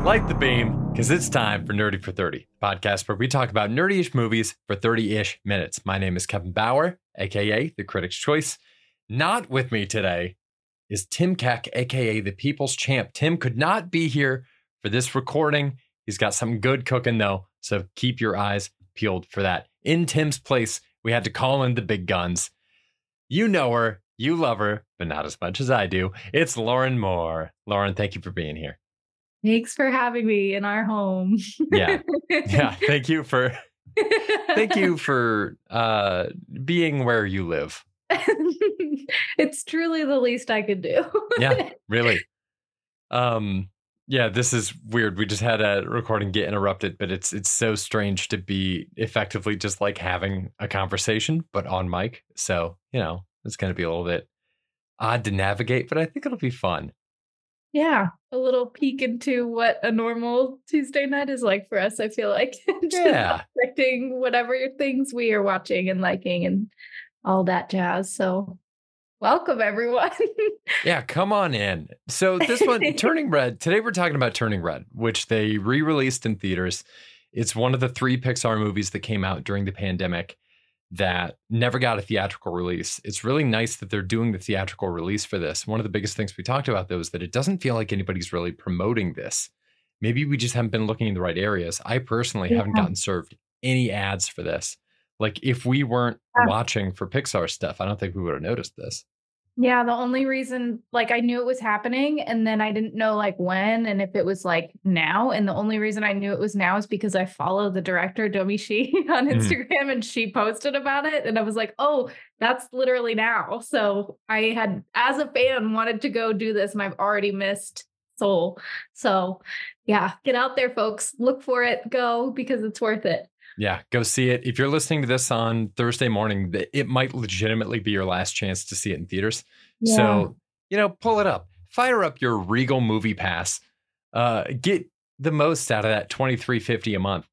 Light the beam, because it's time for Nerdy for 30, podcast where we talk about nerdy-ish movies for 30-ish minutes. My name is Kevin Bauer, aka The Critic's Choice. Not with me today is Tim Keck, aka The People's Champ. Tim could not be here for this recording. He's got something good cooking, though, so keep your eyes peeled for that. In Tim's place, we had to call in the big guns. You know her, you love her, but not as much as I do. It's Lauren Moore. Lauren, thank you for being here. Thanks for having me in our home. Yeah. Thank you for being where you live. It's truly the least I could do. Yeah, really. Yeah, this is weird. We just had a recording get interrupted, but it's so strange to be effectively just like having a conversation, but on mic. So, it's going to be a little bit odd to navigate, but I think it'll be fun. Yeah, a little peek into what a normal Tuesday night is like for us, I feel like. Affecting whatever things we are watching and liking and all that jazz. So welcome, everyone. Yeah, come on in. So this one, Turning Red, today we're talking about Turning Red, which they re-released in theaters. It's one of the 3 Pixar movies that came out during the pandemic that never got a theatrical release. It's really nice that they're doing the theatrical release for this. One of the biggest things we talked about, though, is that it doesn't feel like anybody's really promoting this. Maybe we just haven't been looking in the right areas. I personally haven't gotten served any ads for this. Like, if we weren't watching for Pixar stuff, I don't think we would have noticed this. Yeah, the only reason, I knew it was happening and then I didn't know when and if it was now. And the only reason I knew it was now is because I follow the director, Domee Shi, on Instagram and she posted about it. And I was like, oh, that's literally now. So I had, as a fan, wanted to go do this and I've already missed Soul. So yeah, get out there, folks. Look for it. Go because it's worth it. Yeah, go see it. If you're listening to this on Thursday morning, it might legitimately be your last chance to see it in theaters. Yeah. So, pull it up. Fire up your Regal Movie Pass. Get the most out of that $23.50 a month.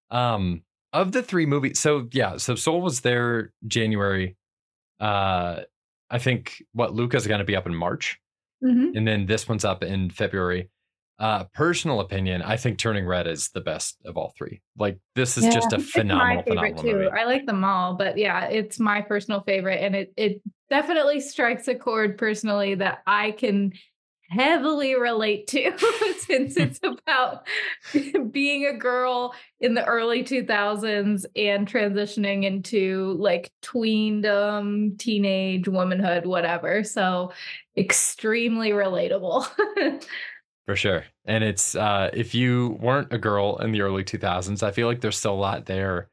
Of the 3 movies, so Soul was there January. I think Luca's going to be up in March. Mm-hmm. And then this one's up in February. Personal opinion, I think Turning Red is the best of all 3. This is just a phenomenal movie. I like them all, but yeah, it's my personal favorite. And it definitely strikes a chord personally that I can heavily relate to since it's about being a girl in the early 2000s and transitioning into tweendom, teenage womanhood, whatever. So extremely relatable. For sure. And it's if you weren't a girl in the early 2000s, I feel like there's still a lot there.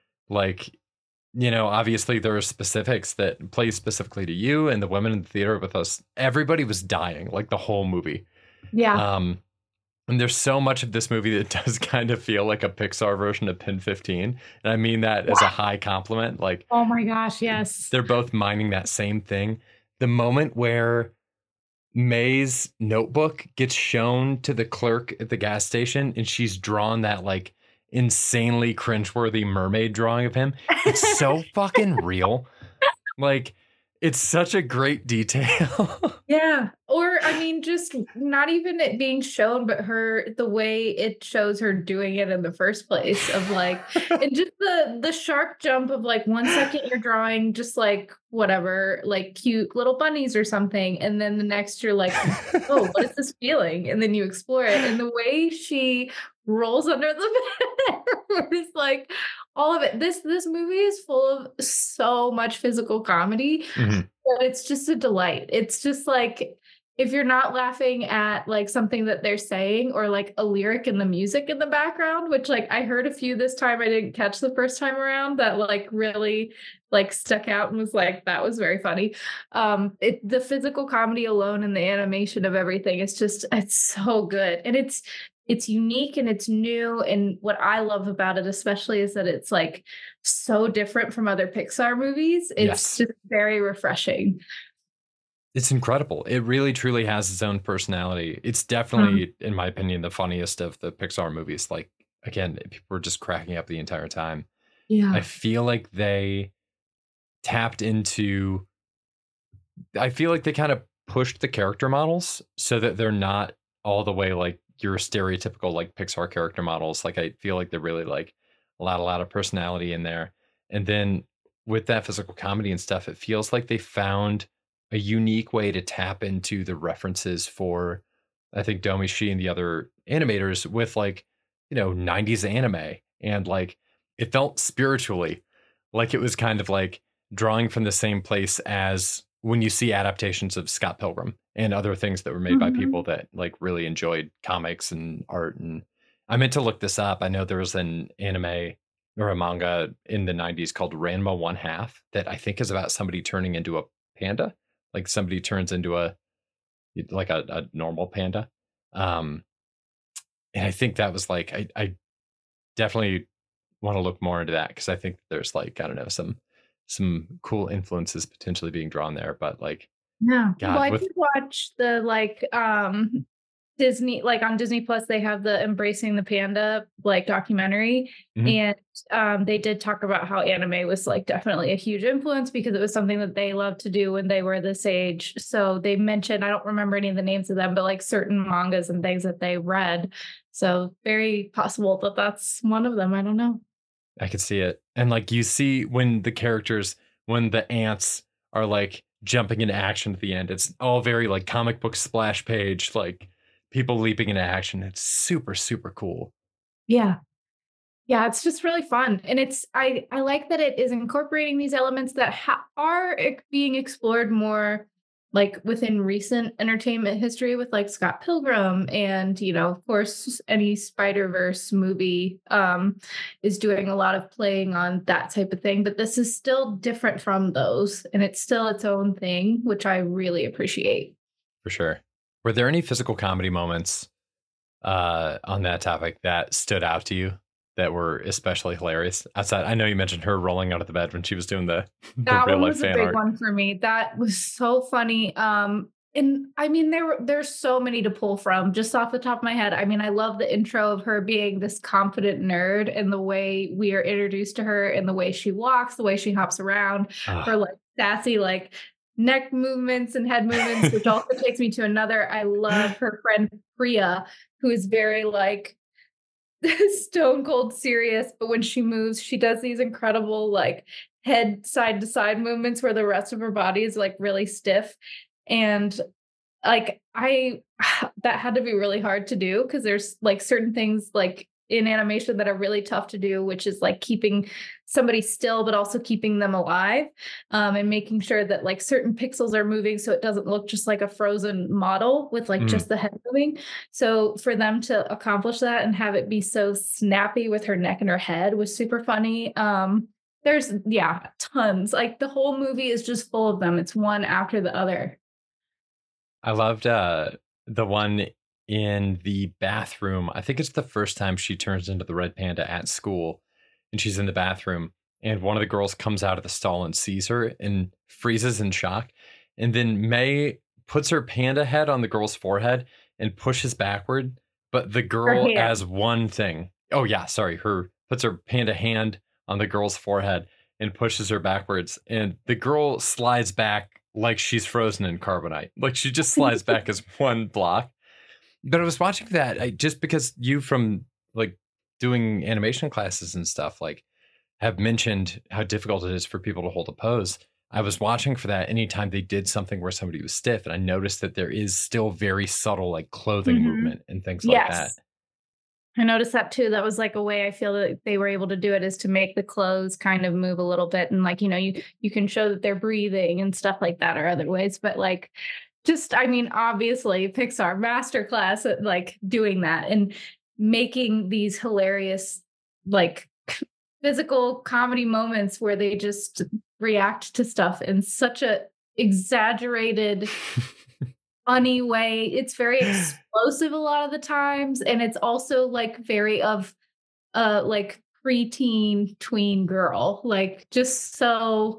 Obviously there are specifics that play specifically to you and the women in the theater with us. Everybody was dying, the whole movie. Yeah. And there's so much of this movie that does kind of feel like a Pixar version of Pin 15. And I mean that as a high compliment. Oh my gosh, yes. They're both mining that same thing. The moment where May's notebook gets shown to the clerk at the gas station and she's drawn that insanely cringeworthy mermaid drawing of him. It's so fucking real. It's such a great detail. Yeah. Or just not even it being shown, but the way it shows her doing it in the first place of and just the sharp jump of 1 second you're drawing just whatever, cute little bunnies or something. And then the next you're oh, what is this feeling? And then you explore it. And the way she rolls under the bed is all of it. This movie is full of so much physical comedy, but it's just a delight. It's just if you're not laughing at something that they're saying or a lyric in the music in the background, which I heard a few this time I didn't catch the first time around that really stuck out and was that was very funny. The physical comedy alone and the animation of everything is just, it's so good. And it's unique and it's new. And what I love about it, especially, is that it's so different from other Pixar movies. It's just very refreshing. It's incredible. It really, truly has its own personality. It's definitely, in my opinion, the funniest of the Pixar movies. Again, people were just cracking up the entire time. Yeah. I feel like they tapped into, I feel like they kind of pushed the character models so that they're not all the way your stereotypical like Pixar character models. Like I feel like they're really like a lot of personality in there. And then with that physical comedy and stuff, it feels like they found a unique way to tap into the references for I think Domi Shi and the other animators with like, 90s anime. And like it felt spiritually like it was kind of like drawing from the same place as when you see adaptations of Scott Pilgrim and other things that were made by people Mhm. that like really enjoyed comics and art. And I meant to look this up. I know there was an anime or a manga in the 90s called Ranma One Half that I think is about somebody turning into a panda. Like somebody turns into a normal panda. Um, and I think that was like I definitely want to look more into that because I think there's like, I don't know, some cool influences potentially being drawn there. But like, Yeah. Well, God, I with did watch the Disney, like on Disney Plus, they have the Embracing the Panda like documentary. Mhm. And they did talk about how anime was like definitely a huge influence because it was something that they loved to do when they were this age. So they mentioned, I don't remember any of the names of them, but like certain mangas and things that they read. So very possible that that's one of them. I don't know. I could see it. And like you see when the ants are like jumping into action at the end, it's all very like comic book splash page, like people leaping into action. It's super, super cool. Yeah. Yeah, it's just really fun, and I like that it is incorporating these elements that being explored more, like within recent entertainment history with like Scott Pilgrim, and of course, any Spider Verse movie is doing a lot of playing on that type of thing. But this is still different from those, and it's still its own thing, which I really appreciate. For sure. Were there any physical comedy moments on that topic that stood out to you that were especially hilarious? Outside, I know you mentioned her rolling out of the bed when she was doing the That real one life was a fan big art. one for me. That was so funny. And I mean, there's so many to pull from just off the top of my head. I mean, I love the intro of her being this confident nerd and the way we are introduced to her and the way she walks, the way she hops around, her Ah. like sassy like neck movements and head movements, which also takes me to another. I love her friend Priya, who is very like stone cold serious, but when she moves, she does these incredible like head side to side movements where the rest of her body is like really stiff. And like I that had to be really hard to do because there's like certain things like in animation that are really tough to do, which is like keeping somebody still but also keeping them alive, and making sure that like certain pixels are moving so it doesn't look just like a frozen model with like Mm. just the head moving. So for them to accomplish that and have it be so snappy with her neck and her head was super funny. There's yeah, tons. Like the whole movie is just full of them. It's one after the other. I loved the one in the bathroom. I think it's the first time she turns into the red panda at school, and she's in the bathroom, and one of the girls comes out of the stall and sees her and freezes in shock. And then May puts her panda head on the girl's forehead and pushes backward, but the Her girl hand. as one thing. Oh yeah, sorry. Her puts her panda hand on the girl's forehead and pushes her backwards. And the girl slides back like she's frozen in carbonite. Like she just slides back as one block. But I was watching that just because you from like doing animation classes and stuff like have mentioned how difficult it is for people to hold a pose. I was watching for that anytime they did something where somebody was stiff, and I noticed that there is still very subtle like clothing Mhm. movement and things like that. Yes. I noticed that too. That was like a way I feel that they were able to do it is to make the clothes kind of move a little bit and like, you can show that they're breathing and stuff like that or other ways. But like just I mean, obviously Pixar masterclass at like doing that and making these hilarious like physical comedy moments where they just react to stuff in such a exaggerated funny way. It's very explosive a lot of the times, and it's also, like, very of, like, preteen, tween girl, like, just so,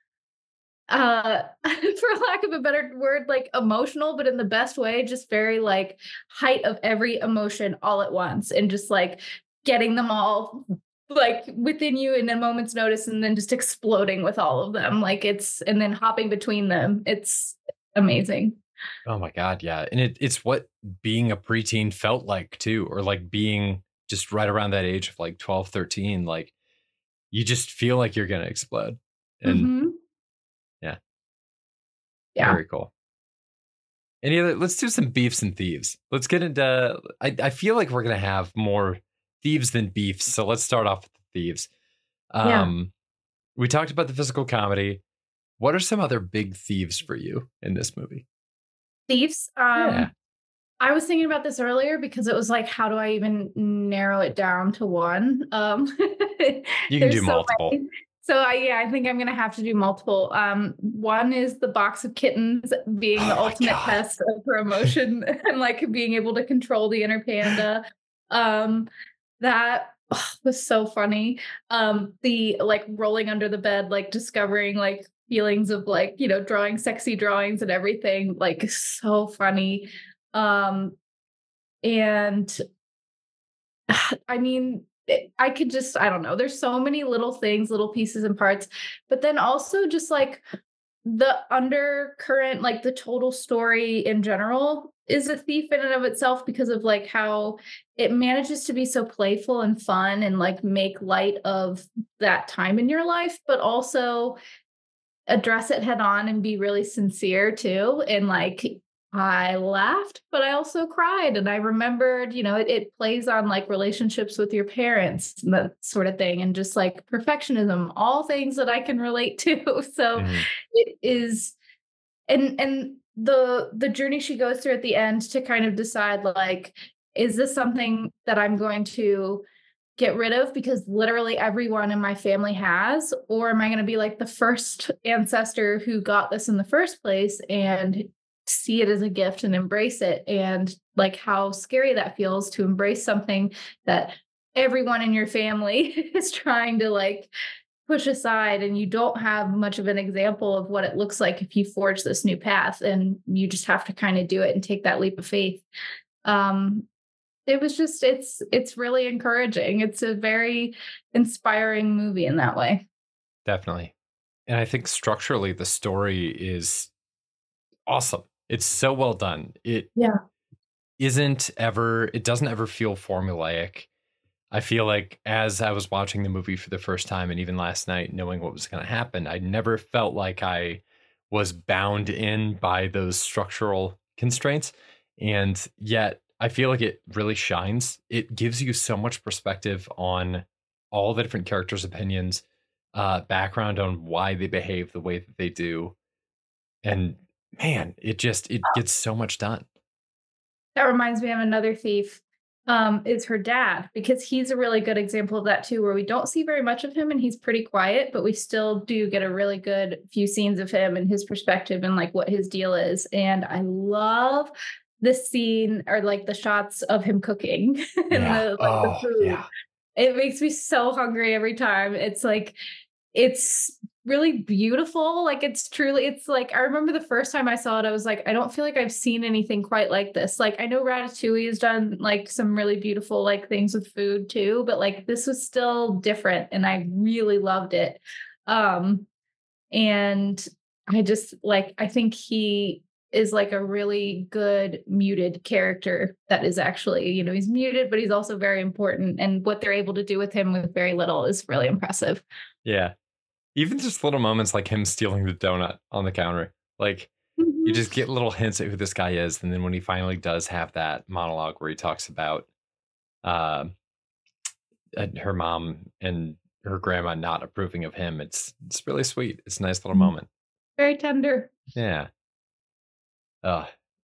for lack of a better word, like, emotional, but in the best way, just very, like, height of every emotion all at once, and just, like, getting them all, like, within you in a moment's notice, and then just exploding with all of them, like, it's and then hopping between them. It's amazing. Oh my God, yeah. And it's what being a preteen felt like too, or like being just right around that age of like 12, 13. Like you just feel like you're gonna explode. And Hmm. yeah, Yeah. very cool. Any other, let's do some beefs and thieves. Let's get into I feel like we're gonna have more thieves than beefs. So let's start off with the thieves. Yeah. Um we talked about the physical comedy. What are some other big thieves for you in this movie? Thieves. Yeah. I was thinking about this earlier because it was like, how do I even narrow it down to one? You can do There's so multiple. many. So yeah, I think I'm gonna have to do multiple. One is the box of kittens being the Oh my ultimate God. test of her emotion and like being able to control the inner panda. Um, that was so funny. The like rolling under the bed, like discovering like feelings of like, drawing sexy drawings and everything, like so funny. Um, and I mean, I could just, I don't know. There's so many little things, little pieces and parts, but then also just like the undercurrent, like the total story in general is a thief in and of itself because of like how it manages to be so playful and fun and like make light of that time in your life, but also address it head on and be really sincere too. And like, I laughed, but I also cried. And I remembered, it plays on like relationships with your parents and that sort of thing. And just like perfectionism, all things that I can relate to. So Mhm. it is, and the journey she goes through at the end to kind of decide like, is this something that I'm going to get rid of because literally everyone in my family has? Or am I going to be like the first ancestor who got this in the first place and see it as a gift and embrace it? And like how scary that feels to embrace something that everyone in your family is trying to like push aside, and you don't have much of an example of what it looks like if you forge this new path, and you just have to kind of do it and take that leap of faith. um it was just it's really encouraging. It's a very inspiring movie in that way. Definitely. And I think structurally the story is awesome. It's so well done. Yeah. It doesn't ever feel formulaic. I feel like as I was watching the movie for the first time and even last night, knowing what was going to happen, I never felt like I was bound in by those structural constraints. And yet I feel like it really shines. It gives you so much perspective on all the different characters' opinions, background on why they behave the way that they do. And man, it gets so much done. That reminds me of another thief, is her dad, because he's a really good example of that too, where we don't see very much of him and he's pretty quiet, but we still do get a really good few scenes of him and his perspective and like what his deal is. And I love the scene or like the shots of him cooking and Yeah. the Oh, food. yeah. It makes me so hungry every time. It's like it's really beautiful. Like it's like I remember the first time I saw it, I was like, I don't feel like I've seen anything quite like this. Like I know Ratatouille has done like some really beautiful like things with food too, but like this was still different and I really loved it. Um and I just like I think he is like a really good muted character that is actually, he's muted, but he's also very important. And what they're able to do with him with very little is really impressive. Yeah. Even just little moments like him stealing the donut on the counter. Like you Mhm. just get little hints at who this guy is. And then when he finally does have that monologue where he talks about uh, her mom and her grandma not approving of him, it's really sweet. It's a nice little moment. Very tender. Yeah. Uh,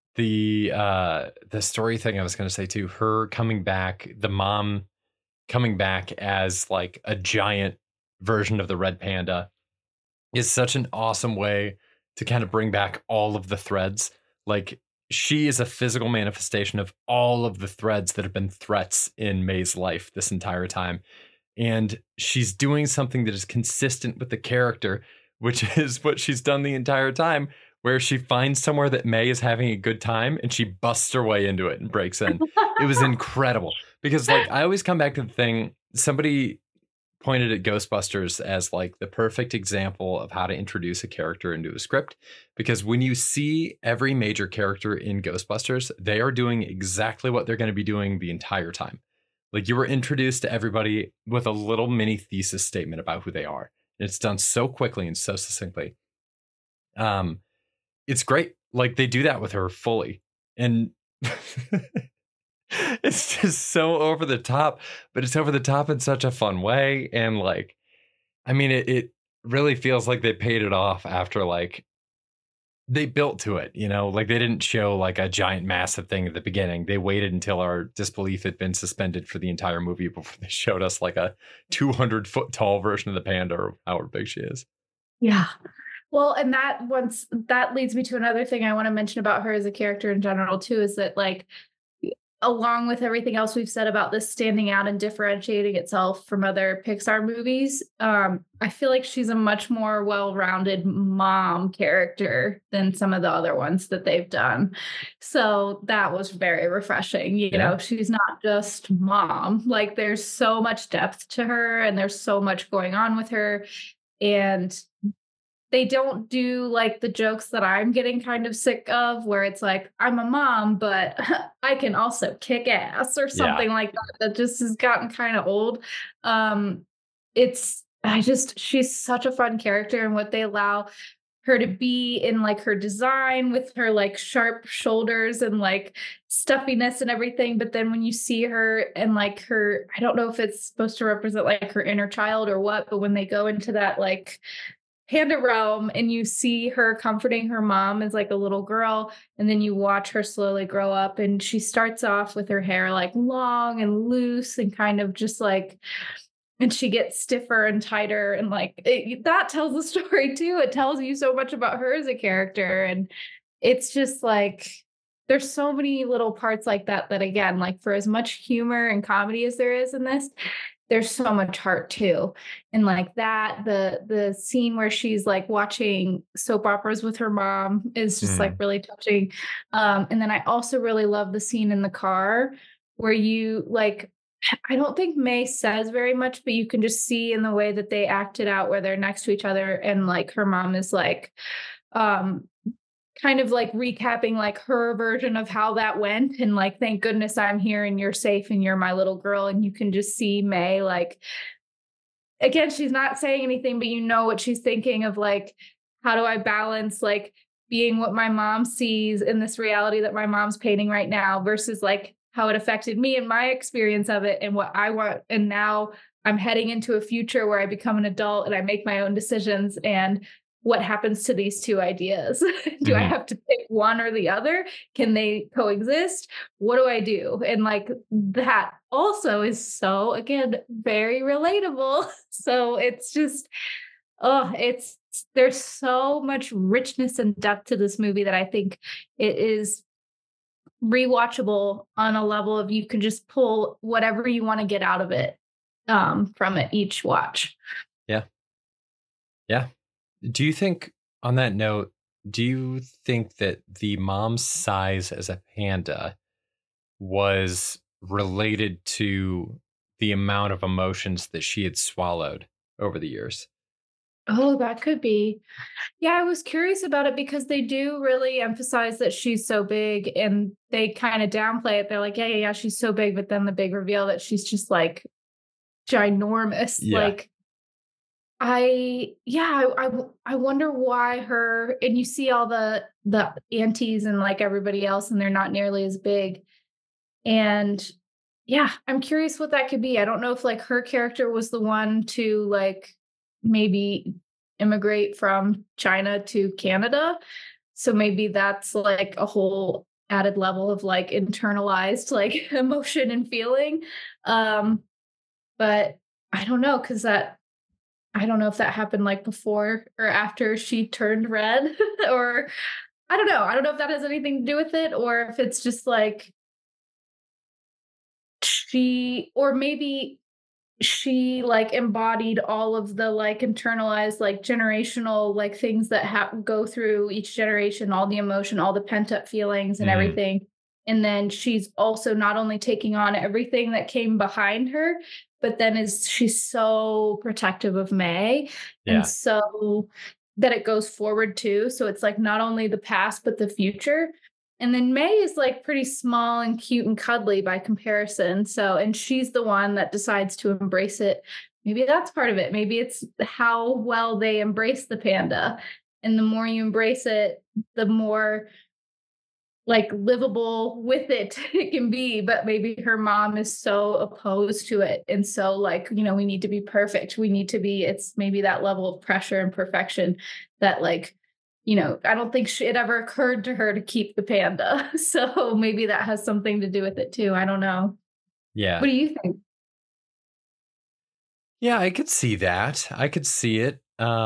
the story thing I was gonna say too, her coming back, the mom coming back as like a giant version of the red panda is such an awesome way to kind of bring back all of the threads. Like she is a physical manifestation of all of the threads that have been threats in May's life this entire time. And she's doing something that is consistent with the character, which is what she's done the entire time, where she finds somewhere that May is having a good time and she busts her way into it and breaks in. It was incredible because, like, I always come back to the thing somebody pointed at Ghostbusters as like the perfect example of how to introduce a character into a script. Because when you see every major character in Ghostbusters, they are doing exactly what they're going to be doing the entire time. Like you were introduced to everybody with a little mini thesis statement about who they are. And it's done so quickly and so succinctly. It's great. Like they do that with her fully. And it's just so over the top, but it's over the top in such a fun way. And like, I mean, it really feels like they paid it off after like they built to it, you know, like they didn't show like a giant massive thing at the beginning. They waited until our disbelief had been suspended for the entire movie before they showed us like a 200-foot tall version of the panda or however big she is. Yeah. Well, and that leads me to another thing I want to mention about her as a character in general too, is that like along with everything else we've said about this standing out and differentiating itself from other Pixar movies, I feel like she's a much more well-rounded mom character than some of the other ones that they've done. So that was very refreshing. You know, she's not just mom. Like there's so much depth to her and there's so much going on with her. And they don't do like the jokes that I'm getting kind of sick of, where it's like, I'm a mom, but I can also kick ass or something like that. That just has gotten kind of old. She's such a fun character, and what they allow her to be in like her design with her like sharp shoulders and like stuffiness and everything. But then when you see her and like her, I don't know if it's supposed to represent like her inner child or what, but when they go into that like panda realm and you see her comforting her mom as like a little girl, and then you watch her slowly grow up, and she starts off with her hair like long and loose and kind of just like, and she gets stiffer and tighter, and like that tells the story too. It tells you so much about her as a character, and it's just like there's so many little parts like that again, like for as much humor and comedy as there is in this, there's so much heart too. And like that, the scene where she's like watching soap operas with her mom is just like really touching. And then I also really love the scene in the car where you like, I don't think May says very much, but you can just see in the way that they act it out where they're next to each other. And like her mom is like, kind of like recapping like her version of how that went, and like, thank goodness I'm here and you're safe and you're my little girl. And you can just see May, like, again, she's not saying anything, but you know what she's thinking of, like, how do I balance like being what my mom sees in this reality that my mom's painting right now versus like how it affected me and my experience of it and what I want. And now I'm heading into a future where I become an adult and I make my own decisions, and what happens to these two ideas? Do I have to pick one or the other? Can they coexist? What do I do? And like that also is so, again, very relatable. So it's just, there's so much richness and depth to this movie that I think it is rewatchable on a level of you can just pull whatever you want to get out of it from it each watch. Yeah. Yeah. Do you think, on that note, do you think that the mom's size as a panda was related to the amount of emotions that she had swallowed over the years? Oh, that could be. Yeah, I was curious about it because they do really emphasize that she's so big, and they kind of downplay it. They're like, yeah, she's so big. But then the big reveal that she's just like ginormous. Yeah. Like, I wonder why her, and you see all the aunties and like everybody else, and they're not nearly as big. And yeah, I'm curious what that could be. I don't know if like her character was the one to like maybe immigrate from China to Canada. So maybe that's like a whole added level of like internalized like emotion and feeling. But I don't know, because I don't know if that happened like before or after she turned red or I don't know. I don't know if that has anything to do with it, or if it's just like maybe she like embodied all of the like internalized like generational like things that go through each generation, all the emotion, all the pent up feelings and everything. And then she's also not only taking on everything that came behind her, but then she's so protective of May, and Yeah. so that it goes forward too. So it's like not only the past, but the future. And then May is like pretty small and cute and cuddly by comparison. So, and she's the one that decides to embrace it. Maybe that's part of it. Maybe it's how well they embrace the panda. And the more you embrace it, the more like livable with it it can be. But maybe her mom is so opposed to it, and so like, we need to be perfect, we need to be, it's maybe that level of pressure and perfection that like, I don't think it ever occurred to her to keep the panda. So maybe that has something to do with it too. I don't know. Yeah. What do you think? Yeah, I could see that. I could see it.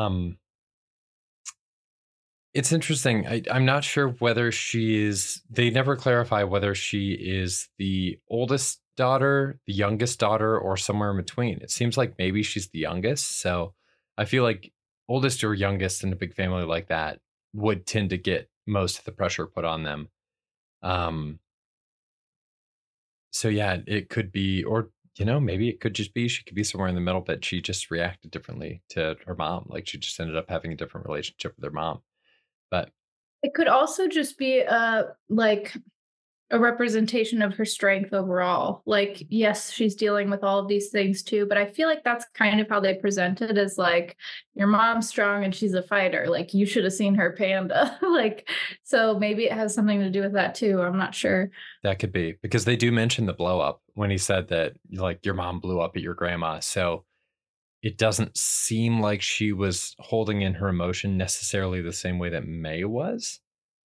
It's interesting. I'm not sure whether they never clarify whether she is the oldest daughter, the youngest daughter, or somewhere in between. It seems like maybe she's the youngest. So I feel like oldest or youngest in a big family like that would tend to get most of the pressure put on them. Um, so yeah, it could be, or maybe it could just be she could be somewhere in the middle, but she just reacted differently to her mom. Like she just ended up having a different relationship with her mom. But It could also just be like a representation of her strength overall. Like, yes, she's dealing with all of these things too, but I feel like that's kind of how they present it, as like, your mom's strong and she's a fighter. Like, you should have seen her panda. Like, so maybe it has something to do with that too. I'm not sure. that could be because they do mention the blow up when he said that like your mom blew up at your grandma. So it doesn't seem like she was holding in her emotion necessarily the same way that May was.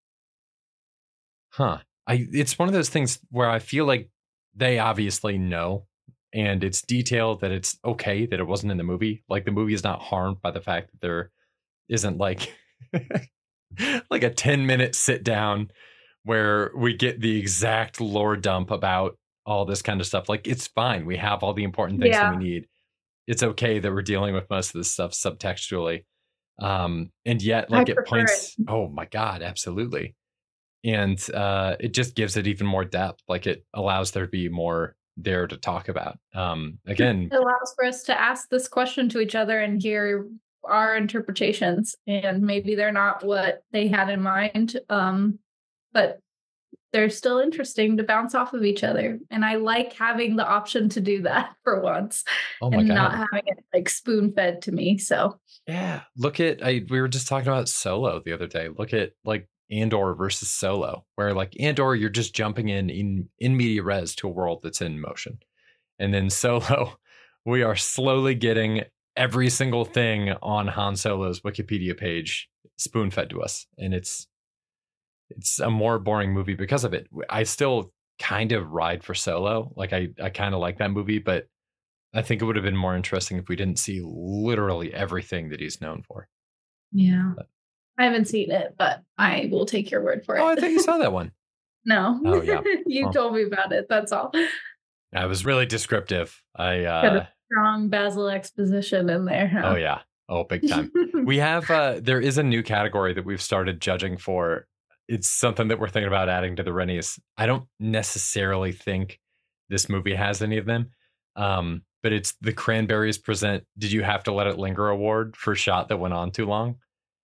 Huh. It's one of those things where I feel like they obviously know, and it's detailed that it's okay that it wasn't in the movie. Like the movie is not harmed by the fact that there isn't like like a 10-minute sit down where we get the exact lore dump about all this kind of stuff. Like it's fine. We have all the important things that we Yeah, need. It's okay that we're dealing with most of this stuff subtextually. And yet I like it prefer it. points, oh my God, absolutely. And it just gives it even more depth. Like it allows there to be more there to talk about. Again, It allows for us to ask this question to each other and hear our interpretations. And maybe they're not what they had in mind, but they're still interesting to bounce off of each other. And I like having the option to do that for once oh my and not God. having it like spoon fed to me. So, Yeah. Look at we were just talking about Solo the other day. Look at like Andor versus Solo, where like Andor, you're just jumping in media res to a world that's in motion. And then Solo, we are slowly getting every single thing on Han Solo's Wikipedia page spoon fed to us. And it's a more boring movie because of it. I still kind of ride for Solo. Like I kind of like that movie, but I think it would have been more interesting if we didn't see literally everything that he's known for. yeah, But, I haven't seen it, but I will take your word for oh, it. I thought you saw that one. No, Oh yeah. you Well, told me about it. That's all. I was really descriptive. Got a strong Basil exposition in there, Oh huh? yeah. Oh, big time. We have there is a new category that we've started judging for. It's something that we're thinking about adding to the Rennies. I don't necessarily think this movie has any of them. But it's the Cranberries present Did You Have to Let It Linger award for shot that went on too long.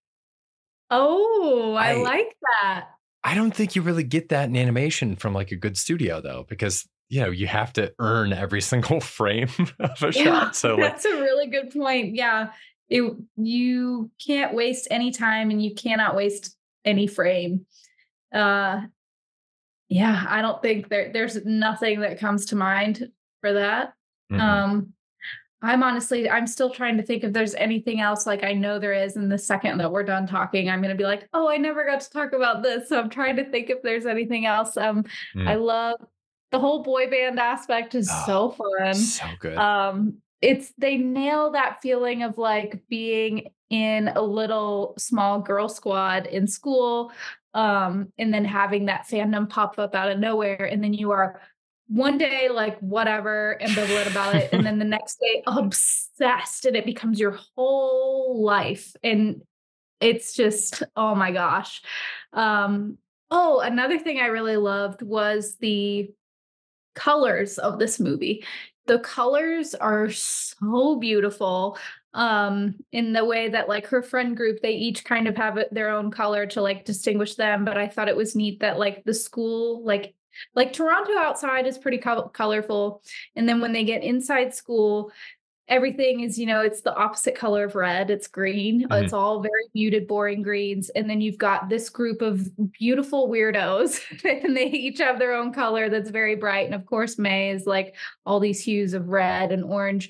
Oh, I I like that. I don't think you really get that in animation from like a good studio though, because you have to earn every single frame of a Yeah, shot. So like that's a really good point. Yeah. You can't waste any time and you cannot waste any frame. Uh yeah, I don't think there's nothing that comes to mind for that. mm-mm. Um I'm still trying to think if there's anything else like I know there is, and the second that we're done talking, I'm gonna be like, oh, I never got to talk about this. So I'm trying to think if there's anything else. I Mm. love the whole boy band aspect is Oh, so fun. so good. It's they nail that feeling of like being in a little small girl squad in school, and then having that fandom pop up out of nowhere, and then you are one day like whatever ambivalent about it, and then the next day obsessed, and it becomes your whole life, and it's just oh my gosh. um Oh, another thing I really loved was the colors of this movie. The colors are so beautiful, in the way that, like, her friend group, they each kind of have their own color to, like, distinguish them, but I thought it was neat that, like, the school, like Toronto outside is pretty colorful, and then when they get inside school, everything is, it's the opposite color of red. It's green. Mhm. It's all very muted, boring greens. And then you've got this group of beautiful weirdos, and they each have their own color that's very bright. And of course, May is like all these hues of red and orange.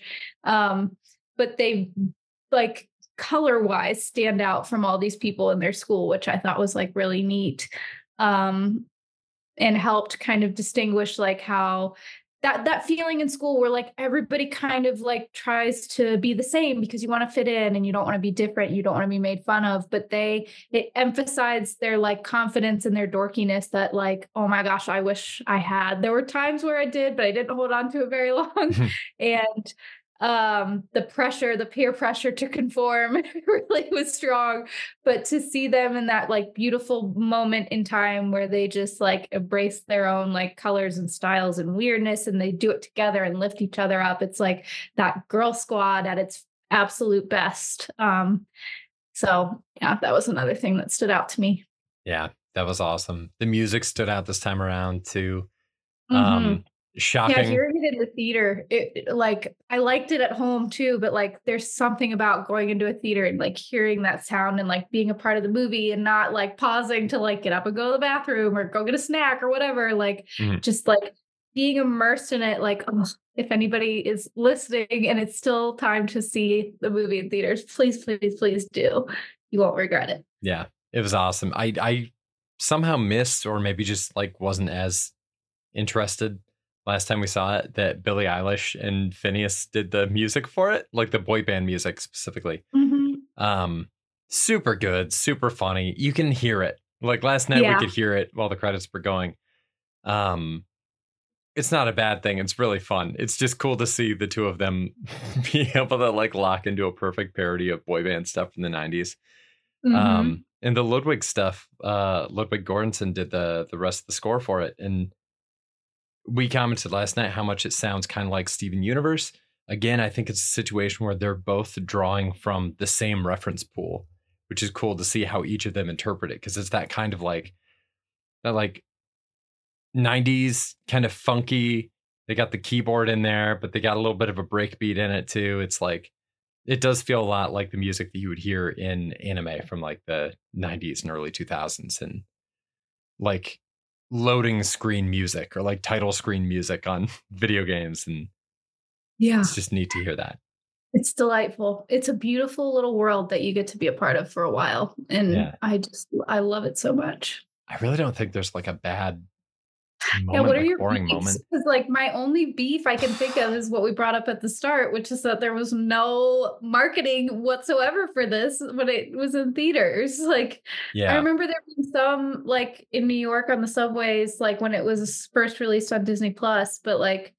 But they, like, color wise, stand out from all these people in their school, which I thought was like really neat. Um, and helped kind of distinguish like how that feeling in school where like everybody kind of like tries to be the same because you want to fit in and you don't want to be different, you don't want to be made fun of, but it emphasized their like confidence and their dorkiness that like, oh my gosh, I wish I had. There were times where I did, but I didn't hold on to it very long. And the peer pressure to conform really was strong, but to see them in that like beautiful moment in time where they just like embrace their own like colors and styles and weirdness and they do it together and lift each other up, it's like that girl squad at its absolute best. So yeah, that was another thing that stood out to me. Yeah, that was awesome. The music stood out this time around too. Hmm. Um, Yeah, Shocking. hearing it in the theater, like I liked it at home too, but like there's something about going into a theater and like hearing that sound and like being a part of the movie and not like pausing to like get up and go to the bathroom or go get a snack or whatever. Like Mhm. just like being immersed in it. Like, oh, if anybody is listening and it's still time to see the movie in theaters, please, please, please do. You won't regret it. Yeah, it was awesome. I somehow missed, or maybe just like wasn't as interested last time we saw it, that Billie Eilish and Phineas did the music for it, like the boy band music specifically. Hmm. Um, Super good, super funny. You can hear it. Like last night we Yeah. could hear it while the credits were going. Um, it's not a bad thing. It's really fun. It's just cool to see the two of them be able to like lock into a perfect parody of boy band stuff from the 90s. Hmm. And the Ludwig stuff, Ludwig Göransson did the rest of the score for it. And we commented last night how much it sounds kind of like Steven Universe. Again, I think it's a situation where they're both drawing from the same reference pool, which is cool to see how each of them interpret it, because it's that kind of like that like 90s kind of funky. They got the keyboard in there, but they got a little bit of a breakbeat in it too. It's like it does feel a lot like the music that you would hear in anime from like the 90s and early 2000s, and like loading screen music or like title screen music on video games. And Yeah. it's just neat to hear that. It's delightful. It's a beautiful little world that you get to be a part of for a while, and Yeah. I love it so much. I really don't think there's like a bad Yeah, what moment, are like your boring beefs? moment. Because, like, my only beef I can think of is what we brought up at the start, which is that there was no marketing whatsoever for this when it was in theaters. Like, I Yeah. remember there being some, like, in New York on the subways, like, when it was first released on Disney Plus, but,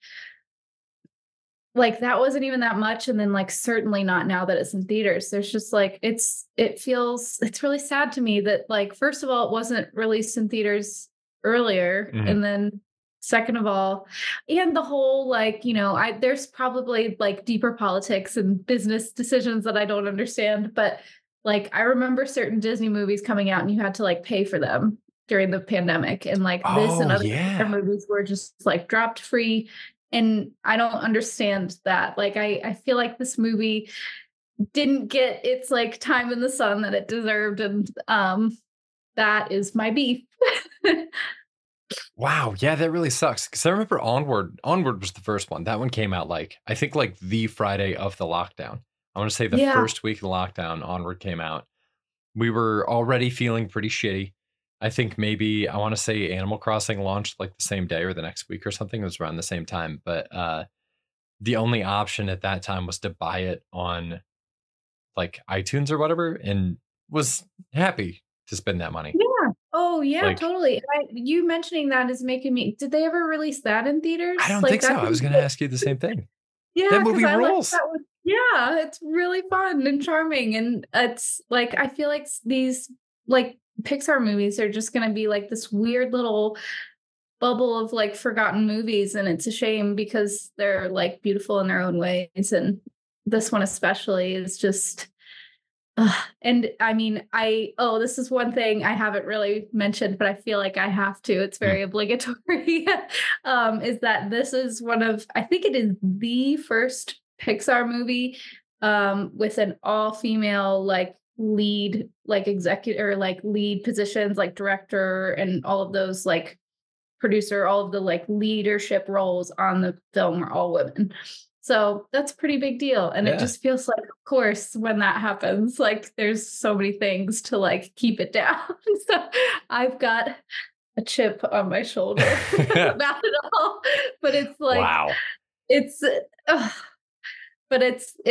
like, that wasn't even that much, and then, like, certainly not now that it's in theaters. There's just, like it's really sad to me that, like, first of all, it wasn't released in theaters earlier, Mhm. and then second of all and the whole, like, there's probably, like, deeper politics and business decisions that I don't understand, but, like, I remember certain Disney movies coming out, and you had to, like, pay for them during the pandemic, and, like, this and Oh other yeah. movies were just, like, dropped free and I don't understand that. Like I feel like this movie didn't get its like time in the sun that it deserved, and that is my beef. Wow. Yeah, that really sucks. Because I remember Onward. Onward was the first one. That one came out like I think like the Friday of the lockdown. I want to say the Yeah. first week of the lockdown, Onward came out. We were already feeling pretty shitty. I think maybe I want to say Animal Crossing launched like the same day or the next week or something. It was around the same time. But the only option at that time was to buy it on like iTunes or whatever, and was happy to spend that money. Yeah. Oh yeah, Like, totally. You mentioning that is making me did they ever release that in I theaters? don't Like think so. that I was seems going to ask you the same thing. That yeah, because movie I like rules. that one. Yeah, it's really fun and charming. And it's like I feel like these like Pixar movies are just going to be like this weird little bubble of like forgotten movies, and it's a shame because they're like beautiful in their own ways, and this one especially is just and I mean, this is one thing I haven't really mentioned, but I feel like I have to. It's Hmm. very obligatory. Is that this is one of, I think it is the first Pixar movie with an all-female like lead, like executive or like lead positions, like director and all of those like producer, all of the like leadership roles on the film are all women. So that's a pretty big deal. And it Yeah. just feels like, of course, when that happens, like there's so many things to like keep it down. So I've got a chip on my shoulder about it all. But it's like, Wow. it's, but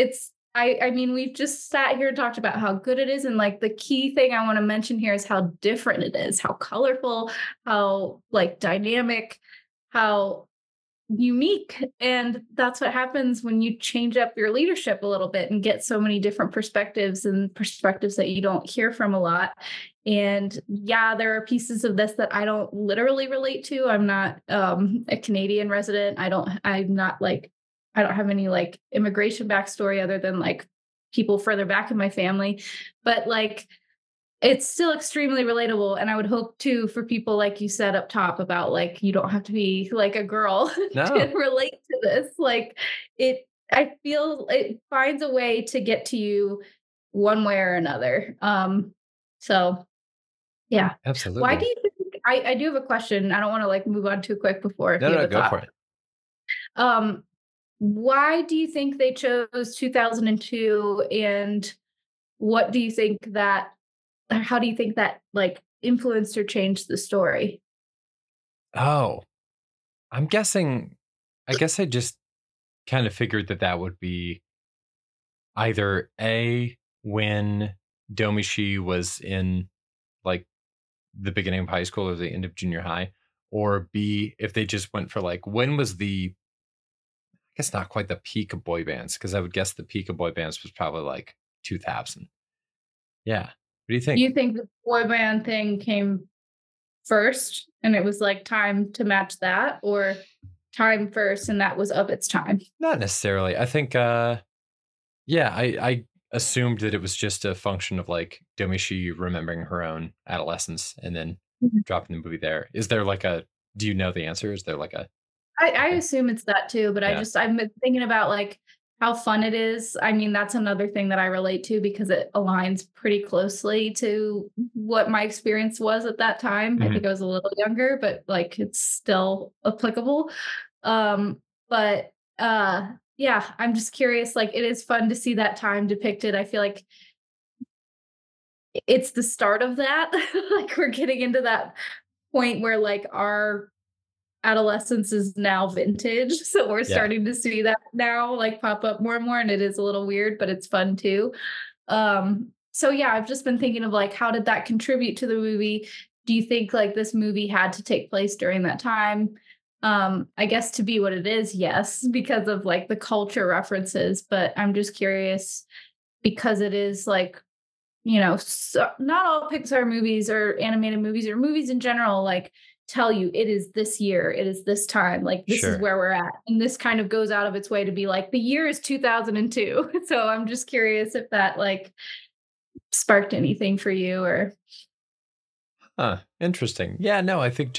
I mean, we've just sat here and talked about how good it is. And like the key thing I want to mention here is how different it is, how colorful, how like dynamic, how unique. And that's what happens when you change up your leadership a little bit and get so many different perspectives and perspectives that you don't hear from a lot. And yeah, there are pieces of this that I don't literally relate to. I'm not a Canadian resident. I'm not like, I don't have any like immigration backstory other than like people further back in my family. But like it's still extremely relatable, and I would hope too for people like you said up top about like you don't have to be like a girl to No, relate to this. Like I feel it finds a way to get to you one way or another. So yeah. Why do absolutely. you think I do have a question. I don't want to like move on too quick before if No, you no, have a go thought. for it. Um, why do you think they chose 2002, and what do you think that or how do you think that like influenced or changed the story? Oh, I'm guessing, I guess I just kind of figured that that would be either A, when Domishi was in like the beginning of high school or the end of junior high, or B, if they just went for like, when was the, I guess not quite the peak of boy bands, because I would guess the peak of boy bands was probably like 2000. Yeah. What do you Do think? you think the boy band thing came first and it was like time to match that, or time first and that was of its time? Not necessarily. I think, yeah, I assumed that it was just a function of like Domishi remembering her own adolescence and then Mhm. dropping the movie there. Is there like a, do you know the answer? Is there like a, I okay. assume it's that too, but Yeah. I've been thinking about like how fun it is. I mean, that's another thing that I relate to because it aligns pretty closely to what my experience was at that time. I Mhm. think I was a little younger, but like it's still applicable. Um, but yeah, I'm just curious. Like it is fun to see that time depicted. I feel like it's the start of that. Like we're getting into that point where like our adolescence is now vintage. So we're Yeah. starting to see that now like pop up more and more. And it is a little weird, but it's fun too. So yeah, I've just been thinking of like how did that contribute to the movie? Do you think like this movie had to take place during that time? I guess to be what it is, yes, because of like the culture references, but I'm just curious because it is like, so not all Pixar movies or animated movies or movies in general like tell you it is this year, it is this time, like this is Sure. where we're at. And this kind of goes out of its way to be like the year is 2002. So I'm just curious if that like sparked anything for you or Huh. Interesting. Yeah, no, I think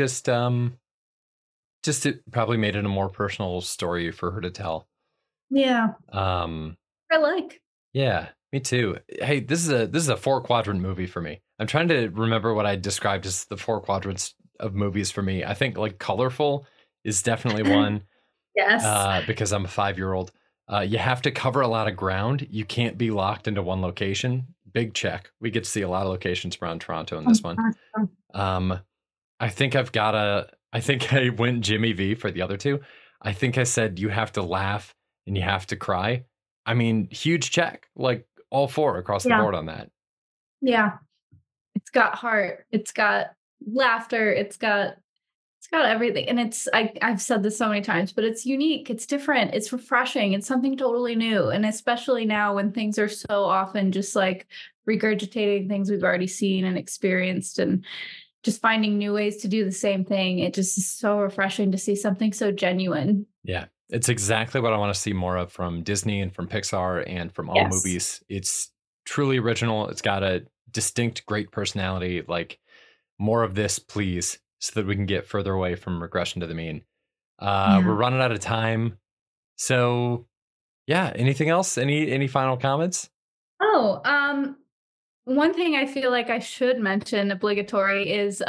just it probably made it a more personal story for her to tell. yeah, Um, I like. yeah, me too. Hey, this is a four quadrant movie for me. I'm trying to remember what I described as the four quadrants of movies for me. I think like colorful is definitely one. Yes. Because I'm a 5-year-old. You have to cover a lot of ground. You can't be locked into one location. Big check. We get to see a lot of locations around Toronto in this one. Um, I think I think I went Jimmy V for the other two. I think I said you have to laugh and you have to cry. I mean, huge check. Like all four across the Yeah. board on that. Yeah. It's got heart. It's got laughter. It's got got everything. And I've said this so many times, but it's unique, it's different, it's refreshing, it's something totally new. And especially now when things are so often just like regurgitating things we've already seen and experienced and just finding new ways to do the same thing. It just is so refreshing to see something so genuine. Yeah. It's exactly what I want to see more of from Disney and from Pixar and from all movies. It's truly original. It's got a distinct, great personality. Like, more of this, please, so that we can get further away from regression to the mean. We're running out of time. So yeah, anything else? Any final comments? Oh, one thing I feel like I should mention obligatory is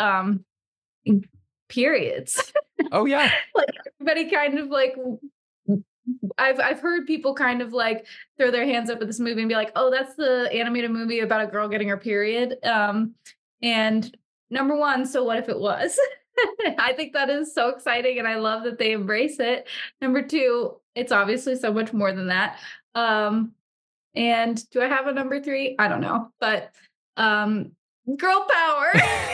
periods. Oh yeah. Like everybody kind of like I've heard people kind of like throw their hands up at this movie and be like, "Oh, that's the animated movie about a girl getting her period." And number one, so what if it was? I think that is so exciting, and I love that they embrace it. Number two, it's obviously so much more than that. And do I have a number three? I don't know, but girl power.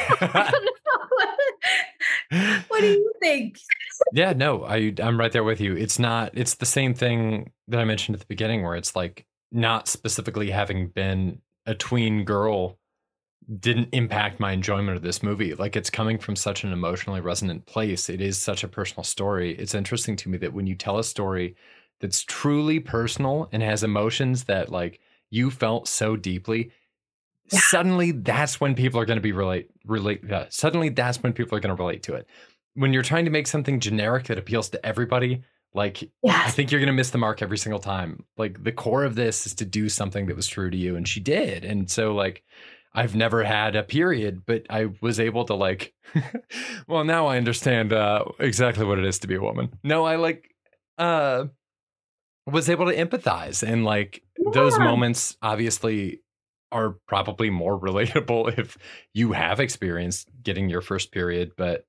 What do you think? Yeah, no, I'm right there with you. It's the same thing that I mentioned at the beginning, where it's like not specifically having been a tween girl didn't impact my enjoyment of this movie. Like, it's coming from such an emotionally resonant place. It is such a personal story. It's interesting to me that when you tell a story that's truly personal and has emotions that like you felt so deeply, suddenly that's when people are going to be suddenly that's when people are going to relate to it. When you're trying to make something generic that appeals to everybody, like, I think you're going to miss the mark every single time. Like, the core of this is to do something that was true to you, and she did. And so, like, I've never had a period, but I was able to like, well, now I understand exactly what it is to be a woman. No, I like, was able to empathize, and like those moments obviously are probably more relatable if you have experienced getting your first period. But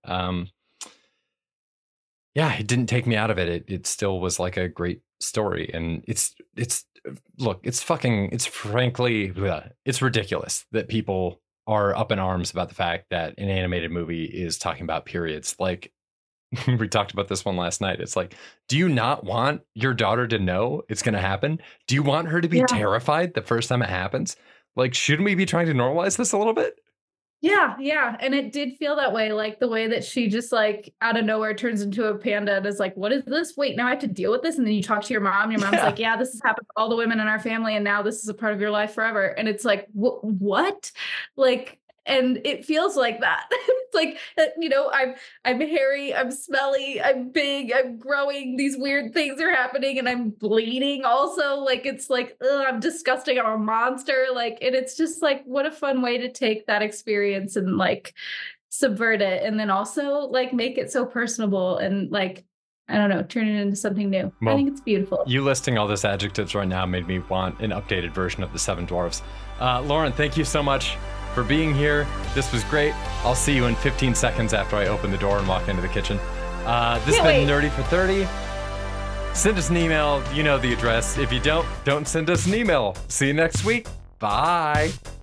yeah, it didn't take me out of it. It still was like a great story, and it's look, it's frankly, it's ridiculous that people are up in arms about the fact that an animated movie is talking about periods. Like, we talked about this one last night. It's like, do you not want your daughter to know it's going to happen? Do you want her to be terrified the first time it happens? Like, shouldn't we be trying to normalize this a little bit? Yeah. And it did feel that way. Like the way that she just like out of nowhere turns into a panda and is like, what is this? Wait, now I have to deal with this. And then you talk to your mom and your mom's like, yeah, this has happened to all the women in our family. And now this is a part of your life forever. And it's like, what? Like, and it feels like that. It's like, I'm hairy, I'm smelly, I'm big, I'm growing. These weird things are happening and I'm bleeding also. Like, it's like, I'm disgusting. I'm a monster. Like, and it's just like, what a fun way to take that experience and like subvert it. And then also like make it so personable and like, I don't know, turn it into something new. Well, I think it's beautiful. You listing all this adjectives right now made me want an updated version of the Seven Dwarfs. Lauren, thank you so much for being here. This was great. I'll see you in 15 seconds after I open the door and walk into the kitchen. This has been Nerdy for 30. Send us an email. You know the address. If you don't send us an email. See you next week. Bye.